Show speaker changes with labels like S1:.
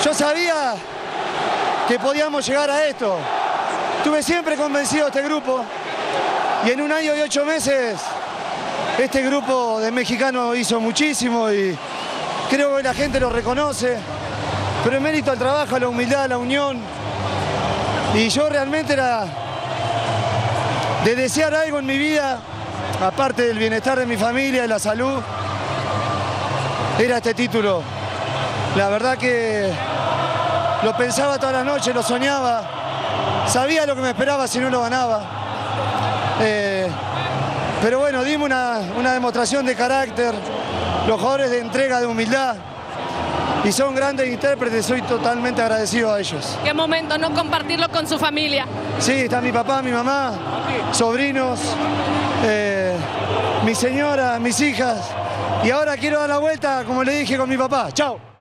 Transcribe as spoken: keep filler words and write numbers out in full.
S1: Yo sabía que podíamos llegar a esto. Estuve siempre convencido de este grupo y en un año y ocho meses este grupo de mexicanos hizo muchísimo y creo que la gente lo reconoce, pero en mérito al trabajo, a la humildad, a la unión. Y yo realmente era de desear algo en mi vida, aparte del bienestar de mi familia, de la salud, era este título. La verdad que lo pensaba todas las noches, lo soñaba, sabía lo que me esperaba si no lo ganaba. Eh, pero bueno, dimos una, una demostración de carácter, los jugadores de entrega, de humildad, y son grandes intérpretes, soy totalmente agradecido a ellos.
S2: Qué momento no compartirlo con su familia.
S1: Sí, está mi papá, mi mamá, sobrinos, eh, mi señora, mis hijas, y ahora quiero dar la vuelta, como le dije, con mi papá. Chao.